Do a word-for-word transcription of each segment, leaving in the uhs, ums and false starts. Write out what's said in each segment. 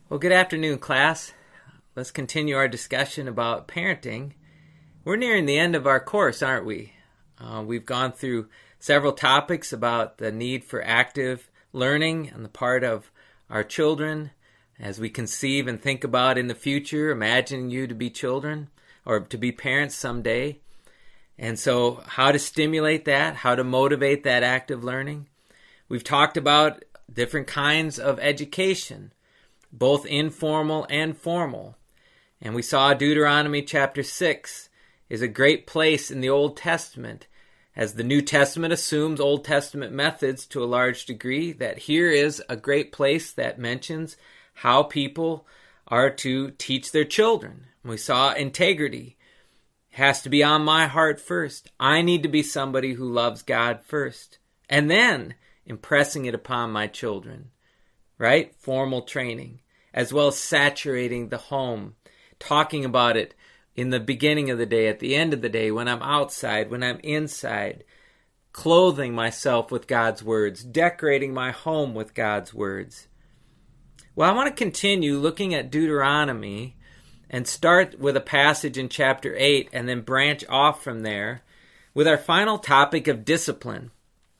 Well, good afternoon, class. Let's continue our discussion about parenting. We're nearing the end of our course, aren't we? Uh, we've gone through several topics about the need for active learning on the part of our children as we conceive and think about in the future, imagining you to be children or to be parents someday. And so how to stimulate that, how to motivate that active learning. We've talked about different kinds of education, both informal and formal. And we saw Deuteronomy chapter six is a great place in the Old Testament, as the New Testament assumes Old Testament methods to a large degree, that here is a great place that mentions how people are to teach their children. We saw integrity has to be on my heart first. I need to be somebody who loves God first, and then impressing it upon my children. Right? Formal training, as well as saturating the home, talking about it in the beginning of the day, at the end of the day, when I'm outside, when I'm inside, clothing myself with God's words, decorating my home with God's words. Well, I want to continue looking at Deuteronomy and start with a passage in chapter eight and then branch off from there with our final topic of discipline.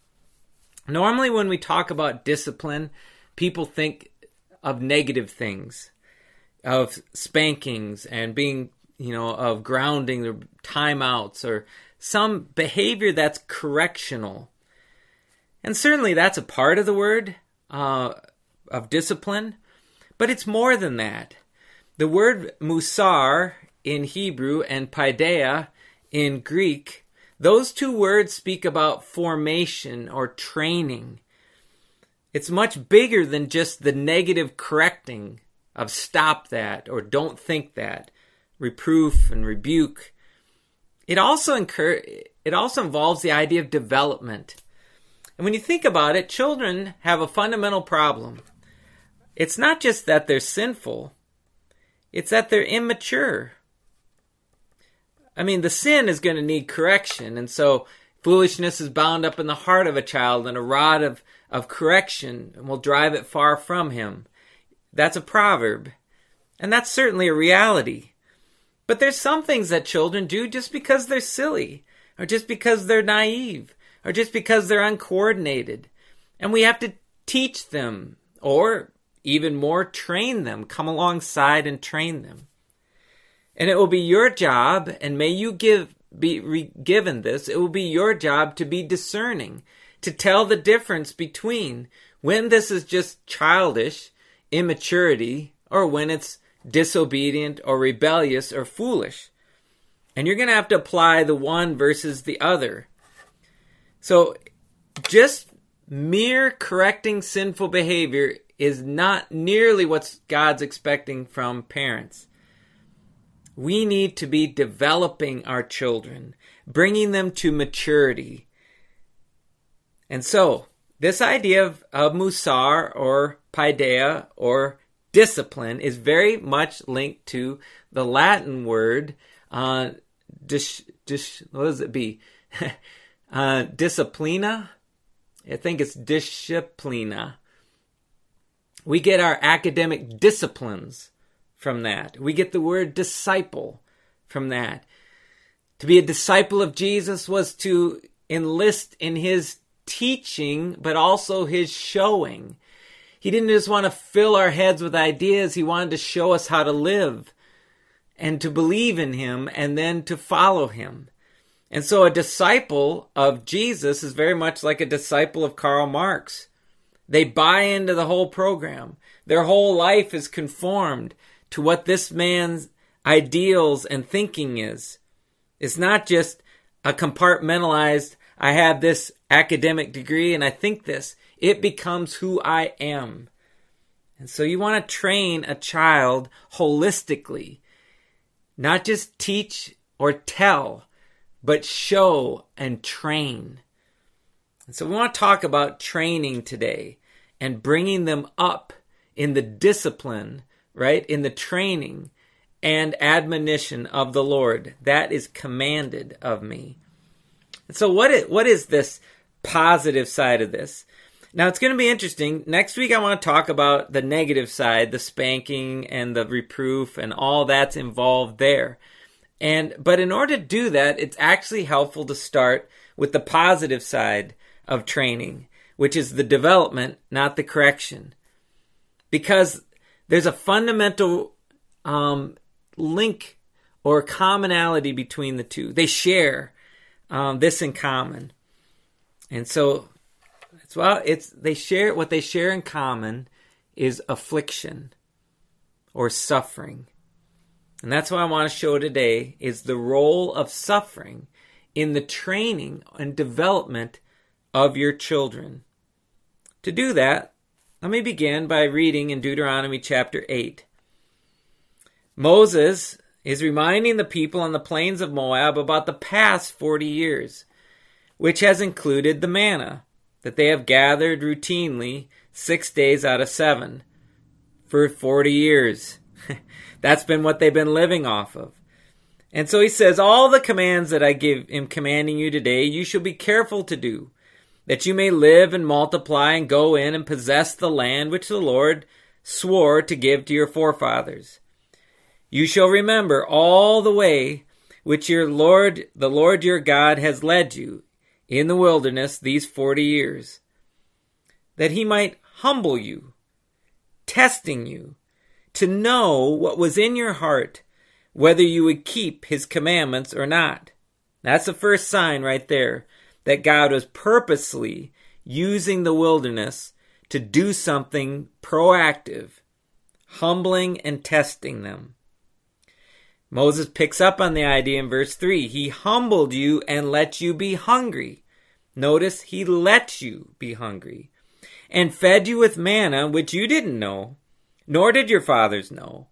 Normally when we talk about discipline, people think of negative things, of spankings and being, you know, of grounding or timeouts or some behavior that's correctional. And certainly that's a part of the word uh, of discipline, but it's more than that. The word musar in Hebrew and paideia in Greek, those two words speak about formation or training. It's much bigger than just the negative correcting of stop that or don't think that, reproof and rebuke. It also incur, it also involves the idea of development. And when you think about it, children have a fundamental problem. It's not just that they're sinful, it's that they're immature. I mean, the sin is going to need correction, and so foolishness is bound up in the heart of a child, and a rod of of correction will drive it far from him. That's a proverb. And that's certainly a reality. But there's some things that children do just because they're silly, or just because they're naive, or just because they're uncoordinated. And we have to teach them, or even more, train them, come alongside and train them. And it will be your job, and may you give be re- given this, it will be your job to be discerning, to tell the difference between when this is just childish immaturity or when it's disobedient or rebellious or foolish. And you're going to have to apply the one versus the other. So just mere correcting sinful behavior is not nearly what God's expecting from parents. We need to be developing our children, bringing them to maturity. And so, this idea of, of musar or paideia or discipline is very much linked to the Latin word, uh, dis, dis, what does it be? uh, disciplina? I think it's disciplina. We get our academic disciplines from that. We get the word disciple from that. To be a disciple of Jesus was to enlist in his teaching, but also his showing. He didn't just want to fill our heads with ideas. He wanted to show us how to live and to believe in him and then to follow him. And so a disciple of Jesus is very much like a disciple of Karl Marx. They buy into the whole program. Their whole life is conformed to what this man's ideals and thinking is. It's not just a compartmentalized, I have this academic degree and I think this. It becomes who I am. And so you want to train a child holistically. Not just teach or tell, but show and train. And so we want to talk about training today and bringing them up in the discipline, right? In the training and admonition of the Lord. That is commanded of me. And so what is, what is this positive side of this? Now, it's going to be interesting. Next week, I want to talk about the negative side, the spanking and the reproof and all that's involved there. And but in order to do that, it's actually helpful to start with the positive side of training, which is the development, not the correction. Because there's a fundamental um, link or commonality between the two. They share um, this in common. And so, it's, well, it's they share what they share in common is affliction or suffering. And that's what I want to show today is the role of suffering in the training and development of your children. To do that, let me begin by reading in Deuteronomy chapter eight. Moses is reminding the people on the plains of Moab about the past forty years, which has included the manna that they have gathered routinely six days out of seven for forty years. That's been what they've been living off of. And so he says, all the commands that I give am commanding you today, you shall be careful to do, that you may live and multiply and go in and possess the land which the Lord swore to give to your forefathers. You shall remember all the way which your Lord, the Lord your God, has led you in the wilderness these forty years, that he might humble you, testing you, to know what was in your heart, whether you would keep his commandments or not. That's the first sign right there, that God was purposely using the wilderness to do something proactive, humbling and testing them. Moses picks up on the idea in verse three. He humbled you and let you be hungry. Notice, he let you be hungry, and fed you with manna, which you didn't know, nor did your fathers know.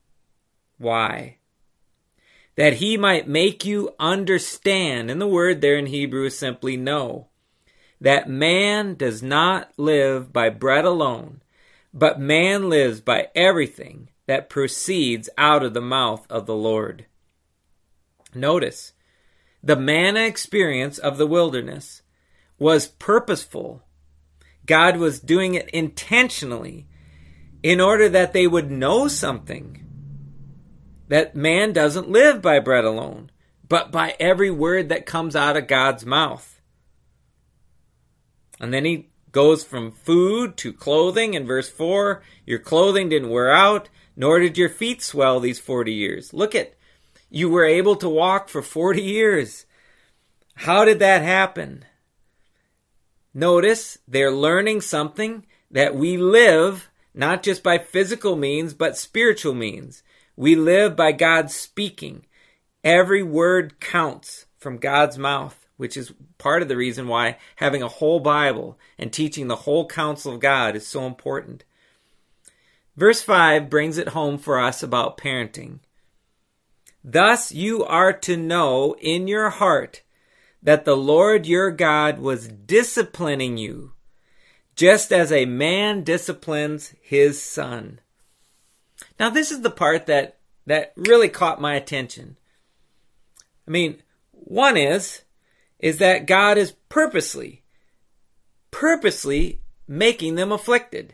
Why? That he might make you understand, and the word there in Hebrew is simply know, that man does not live by bread alone, but man lives by everything that proceeds out of the mouth of the Lord. Notice, the manna experience of the wilderness was purposeful. God was doing it intentionally in order that they would know something. That man doesn't live by bread alone, but by every word that comes out of God's mouth. And then he goes from food to clothing in verse four. Your clothing didn't wear out, nor did your feet swell these forty years. Look at, you were able to walk for forty years. How did that happen? Notice, they're learning something that we live not just by physical means, but spiritual means. We live by God speaking. Every word counts from God's mouth, which is part of the reason why having a whole Bible and teaching the whole counsel of God is so important. Verse five brings it home for us about parenting. Thus you are to know in your heart that the Lord your God was disciplining you, just as a man disciplines his son. Now, this is the part that, that really caught my attention. I mean, one is, is that God is purposely, purposely making them afflicted.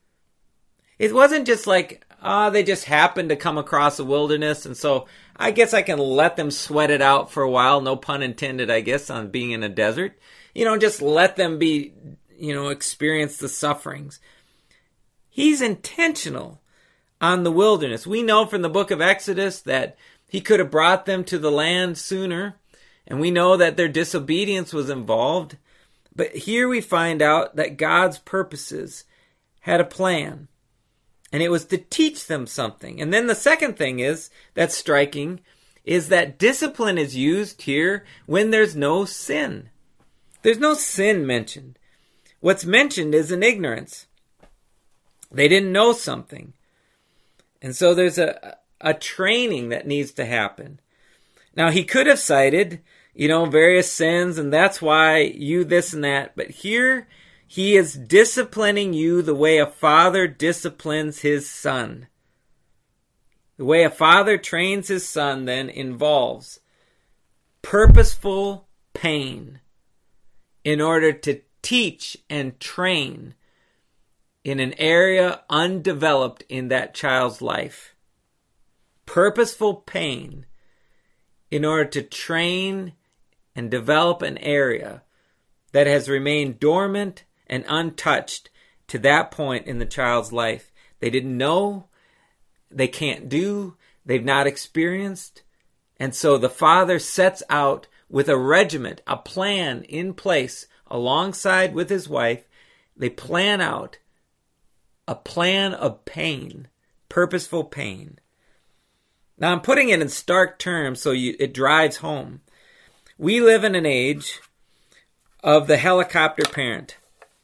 It wasn't just like, ah, oh, they just happened to come across a wilderness, and so I guess I can let them sweat it out for a while, no pun intended, I guess, on being in a desert. You know, just let them be, you know, experience the sufferings. He's intentional on the wilderness. We know from the book of Exodus that he could have brought them to the land sooner, and we know that their disobedience was involved. But here we find out that God's purposes had a plan, and it was to teach them something. And then the second thing is, that's striking, is that discipline is used here when there's no sin. There's no sin mentioned. What's mentioned is an ignorance. They didn't know something. And so there's a, a training that needs to happen. Now, he could have cited, you know, various sins, and that's why you this and that. But here, he is disciplining you the way a father disciplines his son. The way a father trains his son then involves purposeful pain in order to teach and train in an area undeveloped in that child's life. Purposeful pain in order to train and develop an area that has remained dormant and untouched to that point in the child's life. They didn't know, they can't do, they've not experienced. And so the father sets out with a regiment, a plan in place alongside with his wife. They plan out a plan of pain, purposeful pain. Now I'm putting it in stark terms so you, it drives home. We live in an age of the helicopter parent.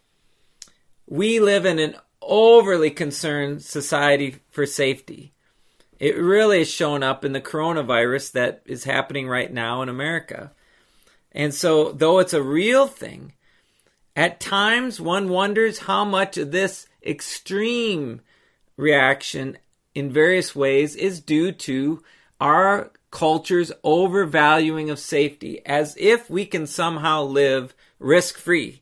We live in an overly concerned society for safety. It really has shown up in the coronavirus that is happening right now in America. And so, though it's a real thing, at times one wonders how much of this extreme reaction in various ways is due to our culture's overvaluing of safety, as if we can somehow live risk-free.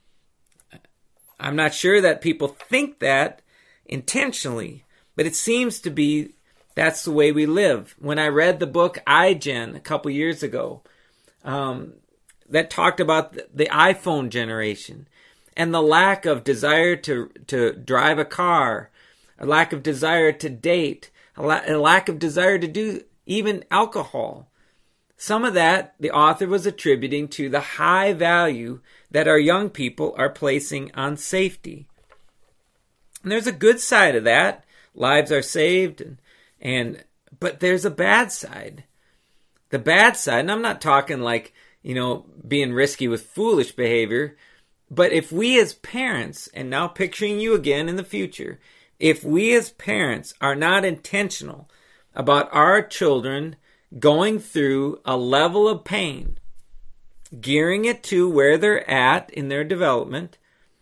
I'm not sure that people think that intentionally, but it seems to be that's the way we live. When I read the book iGen a couple years ago, um, that talked about the, the iPhone generation and the lack of desire to, to drive a car, a lack of desire to date, a, la- a lack of desire to do even alcohol. Some of that the author was attributing to the high value that our young people are placing on safety. And there's a good side of that. Lives are saved, and, and but there's a bad side. The bad side, and I'm not talking like, you know, being risky with foolish behavior, but if we as parents, and now picturing you again in the future, if we as parents are not intentional about our children going through a level of pain, gearing it to where they're at in their development,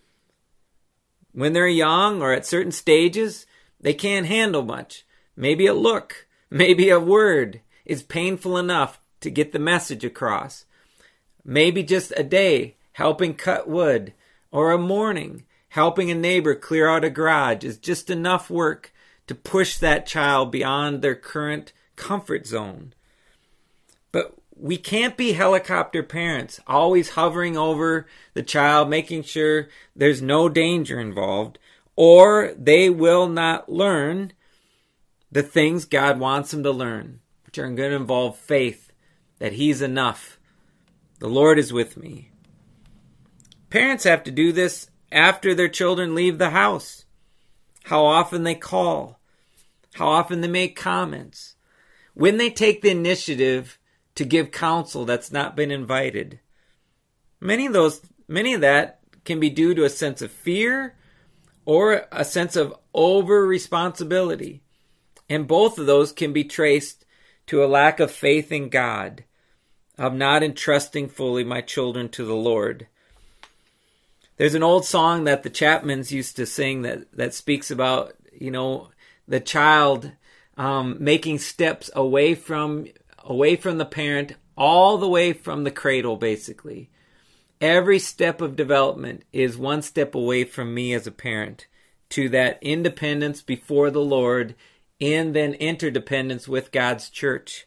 when they're young or at certain stages, they can't handle much. Maybe a look, maybe a word is painful enough to get the message across. Maybe just a day helping cut wood, or a morning helping a neighbor clear out a garage is just enough work to push that child beyond their current comfort zone. But we can't be helicopter parents, always hovering over the child, making sure there's no danger involved, or they will not learn the things God wants them to learn, which are going to involve faith, that He's enough. The Lord is with me. Parents have to do this after their children leave the house. How often they call, how often they make comments, when they take the initiative to give counsel that's not been invited. Many of those, many of that can be due to a sense of fear or a sense of over-responsibility. And both of those can be traced to a lack of faith in God, of not entrusting fully my children to the Lord. There's an old song that the Chapmans used to sing that, that speaks about, you know, the child um, making steps away from away from the parent, all the way from the cradle, basically. Every step of development is one step away from me as a parent to that independence before the Lord, and then interdependence with God's church.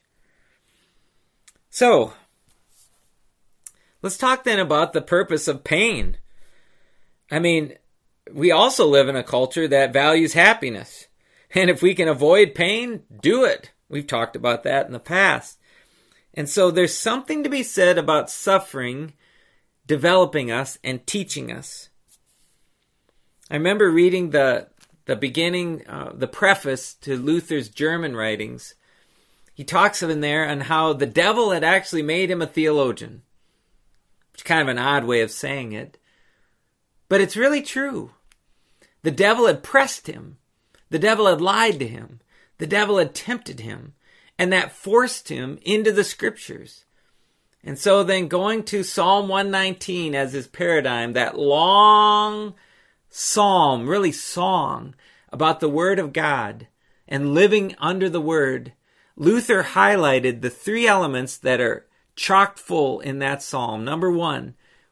So, let's talk then about the purpose of pain. I mean, we also live in a culture that values happiness. And if we can avoid pain, do it. We've talked about that in the past. And so there's something to be said about suffering developing us and teaching us. I remember reading the the beginning, uh, the preface to Luther's German writings. He talks in there on how the devil had actually made him a theologian. Which is kind of an odd way of saying it. But it's really true. The devil had pressed him. The devil had lied to him. The devil had tempted him. And that forced him into the scriptures. And so then going to Psalm one nineteen as his paradigm, that long psalm, really song, about the Word of God and living under the Word, Luther highlighted the three elements that are chock full in that psalm. Number one,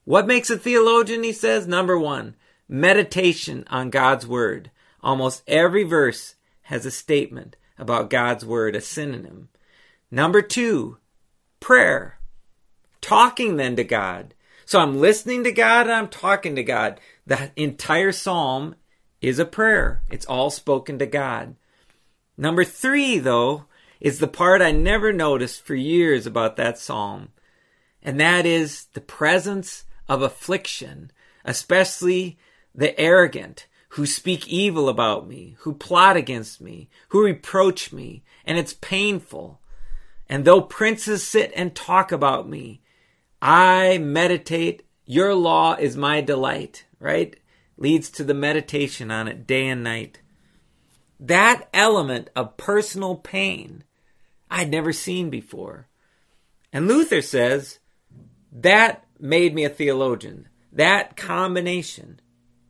What makes a theologian, he says? Number one, meditation on God's word. Almost every verse has a statement about God's word, a synonym. Number two, prayer. Talking then to God. So I'm listening to God and I'm talking to God. The entire psalm is a prayer. It's all spoken to God. Number three, though, is the part I never noticed for years about that psalm. And that is the presence of affliction, especially the arrogant who speak evil about me, who plot against me, who reproach me, and it's painful. And though princes sit and talk about me, I meditate. Your law is my delight, right? Leads to the meditation on it day and night. That element of personal pain I'd never seen before. And Luther says that made me a theologian. That combination.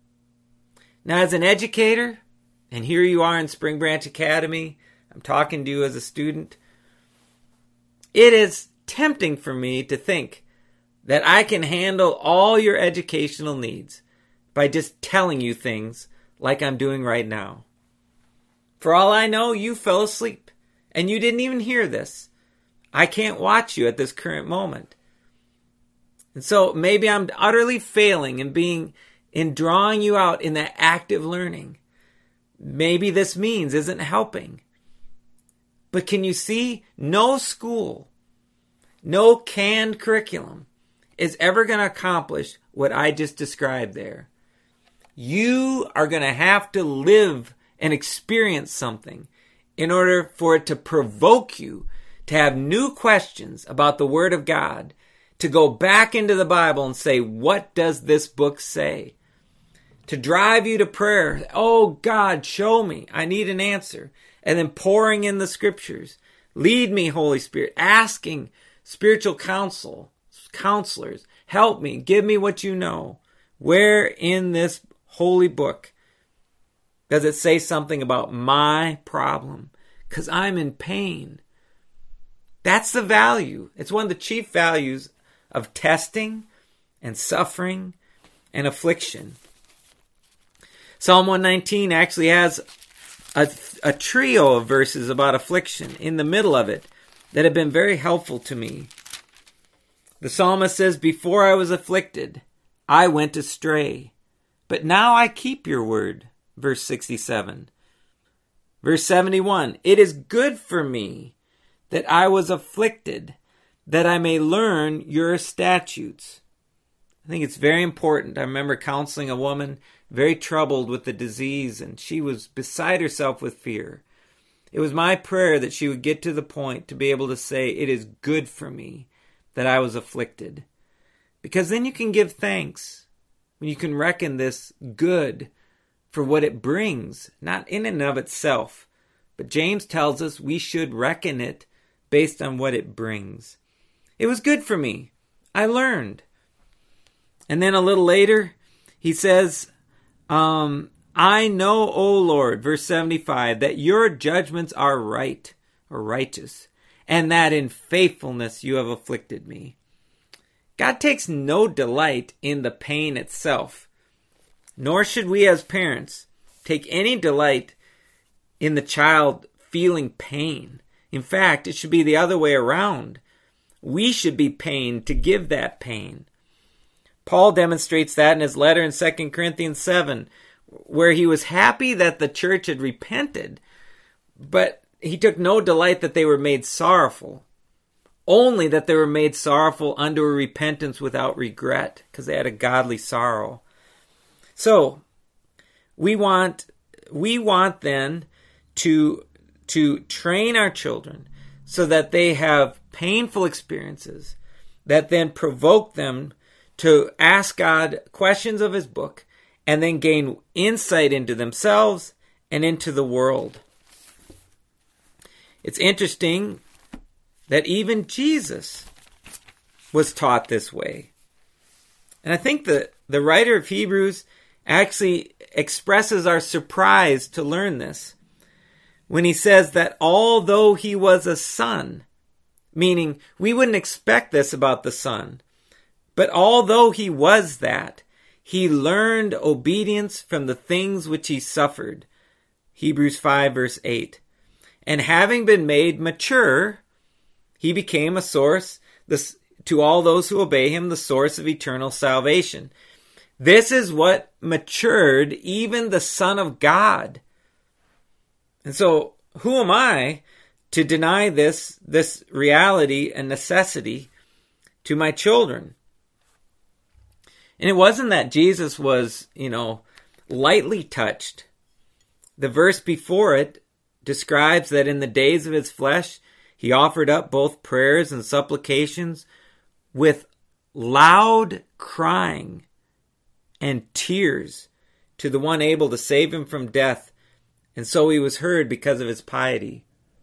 Now, as an educator, and here you are in Spring Branch Academy, I'm talking to you as a student, it is tempting for me to think that I can handle all your educational needs by just telling you things like I'm doing right now. For all I know, you fell asleep, and you didn't even hear this. I can't watch you at this current moment. And so maybe I'm utterly failing in being, in drawing you out in that active learning. Maybe this means isn't helping. But can you see? No school, no canned curriculum is ever going to accomplish what I just described there. You are going to have to live and experience something in order for it to provoke you to have new questions about the Word of God, to go back into the Bible and say, what does this book say? To drive you to prayer. Oh, God, show me. I need an answer. And then pouring in the scriptures. Lead me, Holy Spirit. Asking spiritual counsel, counselors. Help me. Give me what you know. Where in this holy book does it say something about my problem? Because I'm in pain. That's the value. It's one of the chief values of testing and suffering and affliction. Psalm one nineteen actually has a, a trio of verses about affliction in the middle of it that have been very helpful to me. The psalmist says, before I was afflicted, I went astray, but now I keep your word. Verse sixty-seven. Verse seventy-one, it is good for me that I was afflicted, that I may learn your statutes. I think it's very important. I remember counseling a woman very troubled with the disease, and she was beside herself with fear. It was my prayer that she would get to the point to be able to say, it is good for me that I was afflicted. Because then you can give thanks when you can reckon this good for what it brings, not in and of itself. But James tells us we should reckon it based on what it brings. It was good for me. I learned. And then a little later, he says, um, I know, O Lord, verse seventy-five, that your judgments are right or righteous, and that in faithfulness you have afflicted me. God takes no delight in the pain itself, nor should we as parents take any delight in the child feeling pain. In fact, it should be the other way around. We should be pained to give that pain. Paul demonstrates that in his letter in Second Corinthians seven, where he was happy that the church had repented, but he took no delight that they were made sorrowful. Only that they were made sorrowful unto a repentance without regret, because they had a godly sorrow. So, we want we want then to to train our children so that they have painful experiences that then provoke them to ask God questions of his book and then gain insight into themselves and into the world. It's interesting that even Jesus was taught this way. And I think that the writer of Hebrews actually expresses our surprise to learn this when he says that although he was a son, meaning we wouldn't expect this about the son, But although he was that, he learned obedience from the things which he suffered. Hebrews five verse eight. And having been made mature, he became a source this, to all those who obey him, the source of eternal salvation. This is what matured even the Son of God. And so, who am I to deny this, this reality and necessity to my children? And it wasn't that Jesus was, you know, lightly touched. The verse before it describes that in the days of his flesh, he offered up both prayers and supplications with loud crying and tears to the one able to save him from death. And so he was heard because of his piety.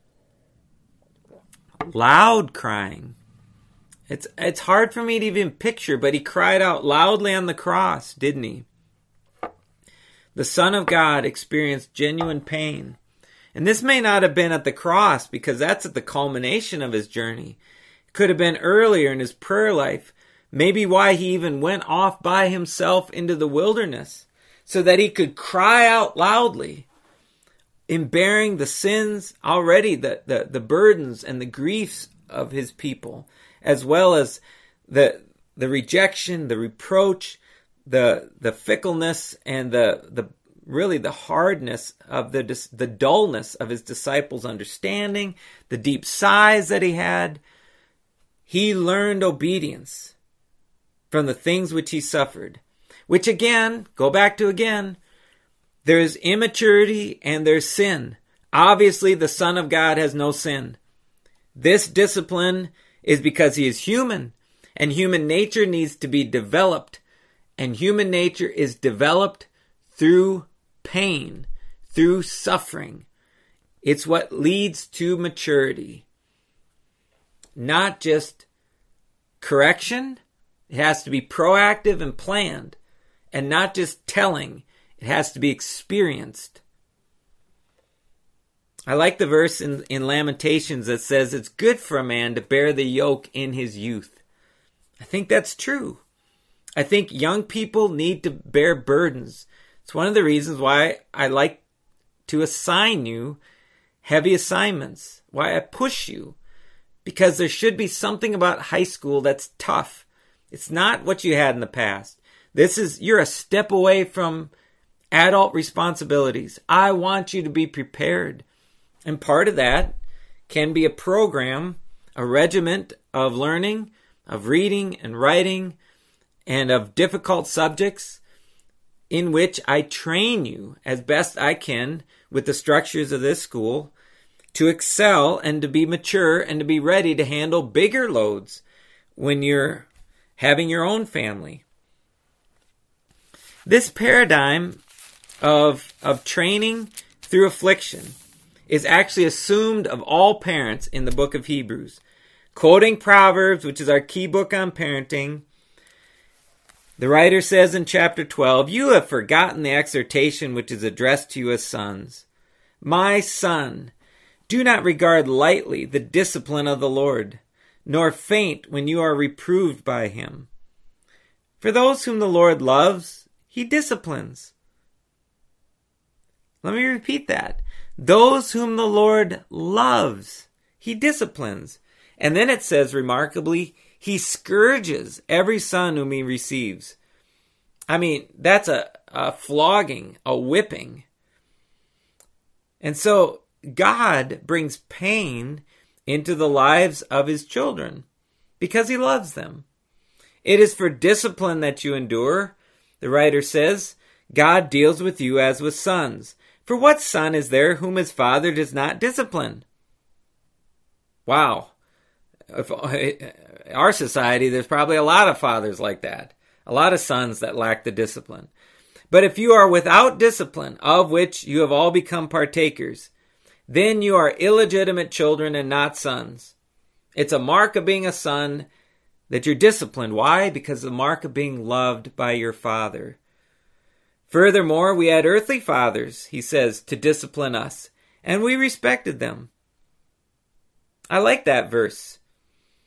Loud crying. It's it's hard for me to even picture, but he cried out loudly on the cross, didn't he? The Son of God experienced genuine pain. And this may not have been at the cross, because that's at the culmination of his journey. It could have been earlier in his prayer life. Maybe why he even went off by himself into the wilderness, so that he could cry out loudly in bearing the sins already, the, the, the burdens and the griefs of his people, as well as the the rejection, the reproach, the the fickleness, and the the really the hardness of the the dullness of his disciples' understanding, the deep sighs that he had. He learned obedience from the things which he suffered, which again, go back to again, there's immaturity and there's sin. Obviously, the Son of God has no sin. This discipline is because he is human, and human nature needs to be developed. And human nature is developed through pain, through suffering. It's what leads to maturity. Not just correction. It has to be proactive and planned. And not just telling. It has to be experienced. I like the verse in, in Lamentations that says it's good for a man to bear the yoke in his youth. I think that's true. I think young people need to bear burdens. It's one of the reasons why I like to assign you heavy assignments, why I push you. Because there should be something about high school that's tough. It's not what you had in the past. This is, you're a step away from adult responsibilities. I want you to be prepared. And part of that can be a program, a regiment of learning, of reading and writing, and of difficult subjects in which I train you as best I can with the structures of this school to excel and to be mature and to be ready to handle bigger loads when you're having your own family. This paradigm of, of training through affliction is actually assumed of all parents in the book of Hebrews. Quoting Proverbs, which is our key book on parenting, the writer says in chapter twelve, "You have forgotten the exhortation which is addressed to you as sons. My son, do not regard lightly the discipline of the Lord, nor faint when you are reproved by him. For those whom the Lord loves, he disciplines." Let me repeat that. Those whom the Lord loves, he disciplines. And then it says, remarkably, he scourges every son whom he receives. I mean, that's a, a flogging, a whipping. And so God brings pain into the lives of his children because he loves them. It is for discipline that you endure. The writer says, God deals with you as with sons. For what son is there whom his father does not discipline? Wow. If, our society, there's probably a lot of fathers like that. A lot of sons that lack the discipline. But if you are without discipline, of which you have all become partakers, then you are illegitimate children and not sons. It's a mark of being a son that you're disciplined. Why? Because the mark of being loved by your father. Furthermore, we had earthly fathers, he says, to discipline us, and we respected them. I like that verse.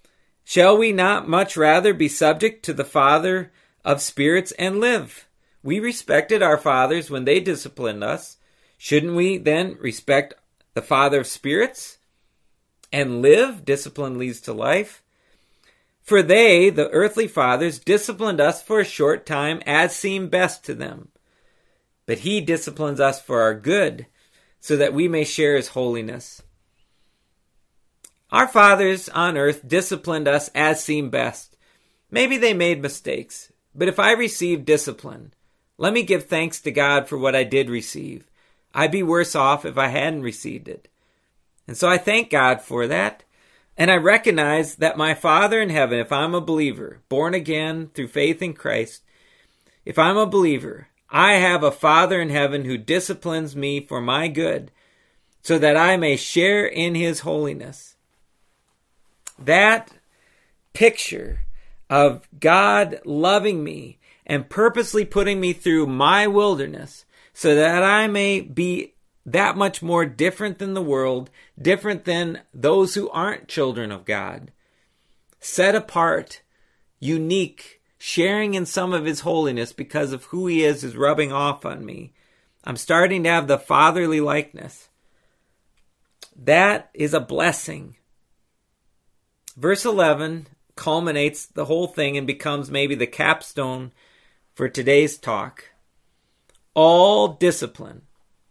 Shall we not much rather be subject to the Father of spirits and live? We respected our fathers when they disciplined us. Shouldn't we then respect the Father of spirits and live? Discipline leads to life. For they, the earthly fathers, disciplined us for a short time as seemed best to them. But he disciplines us for our good, so that we may share his holiness. Our fathers on earth disciplined us as seemed best. Maybe they made mistakes, but if I received discipline, let me give thanks to God for what I did receive. I'd be worse off if I hadn't received it. And so I thank God for that. And I recognize that my Father in heaven, if I'm a believer, born again through faith in Christ, if I'm a believer, I have a Father in heaven who disciplines me for my good, so that I may share in his holiness. That picture of God loving me and purposely putting me through my wilderness so that I may be that much more different than the world, different than those who aren't children of God, set apart, unique, sharing in some of his holiness because of who he is is rubbing off on me. I'm starting to have the fatherly likeness. That is a blessing. Verse eleven culminates the whole thing and becomes maybe the capstone for today's talk. All discipline,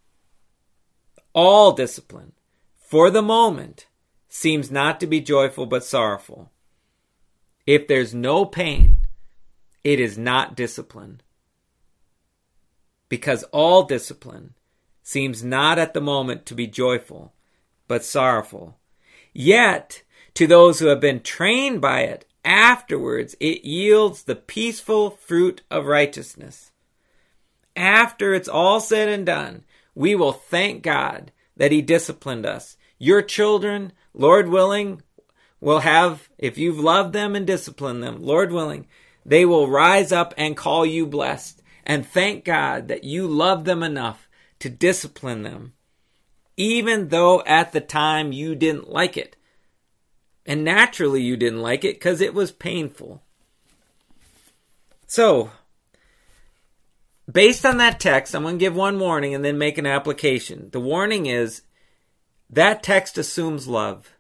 all discipline, for the moment, seems not to be joyful but sorrowful. If there's no pain, it is not discipline. Because all discipline seems not at the moment to be joyful but sorrowful. Yet, to those who have been trained by it, afterwards it yields the peaceful fruit of righteousness. After it's all said and done, we will thank God that he disciplined us. Your children, Lord willing, will have, if you've loved them and disciplined them, Lord willing, they will rise up and call you blessed. And thank God that you love them enough to discipline them, even though at the time you didn't like it. And naturally you didn't like it because it was painful. So, based on that text, I'm going to give one warning and then make an application. The warning is that text assumes love.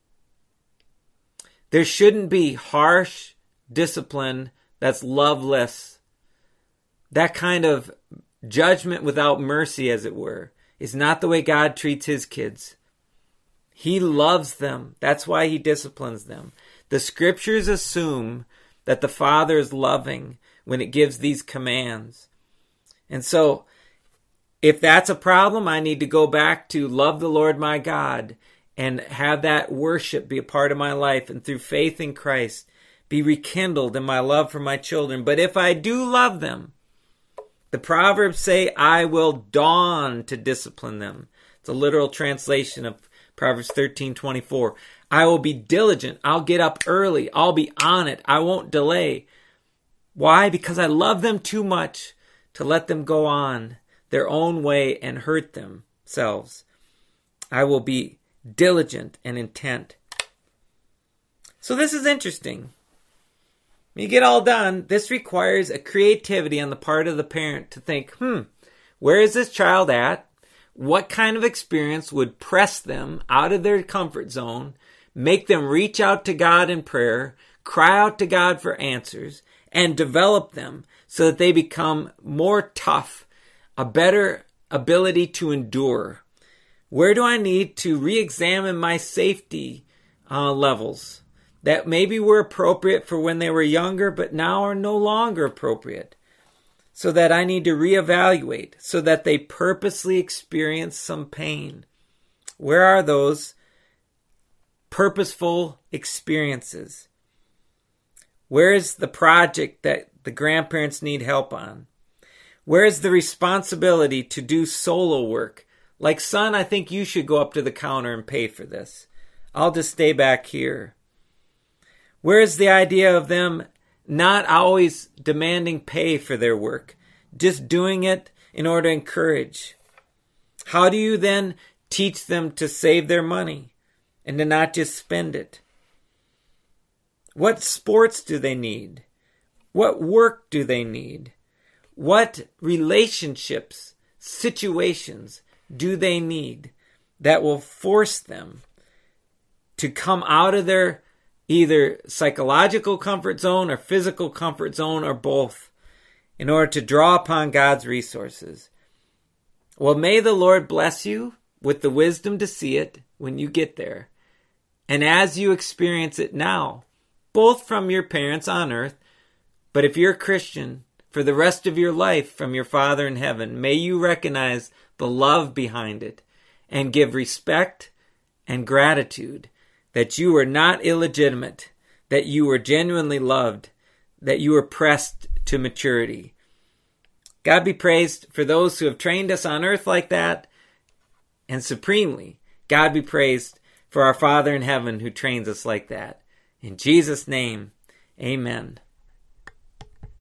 There shouldn't be harsh discipline that's loveless. That kind of judgment without mercy, as it were, is not the way God treats his kids. He loves them. That's why he disciplines them. The scriptures assume that the Father is loving when it gives these commands. And so, if that's a problem, I need to go back to love the Lord my God and have that worship be a part of my life, and through faith in Christ be rekindled in my love for my children. But if I do love them, the Proverbs say, I will dawn to discipline them. It's a literal translation of Proverbs thirteen twenty-four. I will be diligent. I'll get up early. I'll be on it. I won't delay. Why? Because I love them too much to let them go on their own way and hurt themselves. I will be diligent and intent. So this is interesting. When you get all done, this requires a creativity on the part of the parent to think, hmm, where is this child at? What kind of experience would press them out of their comfort zone, make them reach out to God in prayer, cry out to God for answers, and develop them so that they become more tough, a better ability to endure? Where do I need to re-examine my safety uh, levels that maybe were appropriate for when they were younger, but now are no longer appropriate? So that I need to reevaluate, so that they purposely experience some pain. Where are those purposeful experiences? Where is the project that the grandparents need help on? Where is the responsibility to do solo work? Like, son, I think you should go up to the counter and pay for this. I'll just stay back here. Where is the idea of them not always demanding pay for their work, just doing it in order to encourage? How do you then teach them to save their money and to not just spend it? What sports do they need? What work do they need? What relationships, situations do they need that will force them to come out of their either psychological comfort zone or physical comfort zone or both in order to draw upon God's resources? Well, may the Lord bless you with the wisdom to see it when you get there. And as you experience it now, both from your parents on earth, but if you're a Christian, for the rest of your life from your Father in heaven, may you recognize the love behind it and give respect and gratitude that you were not illegitimate, that you were genuinely loved, that you were pressed to maturity. God be praised for those who have trained us on earth like that, and supremely, God be praised for our Father in heaven who trains us like that. In Jesus' name, amen.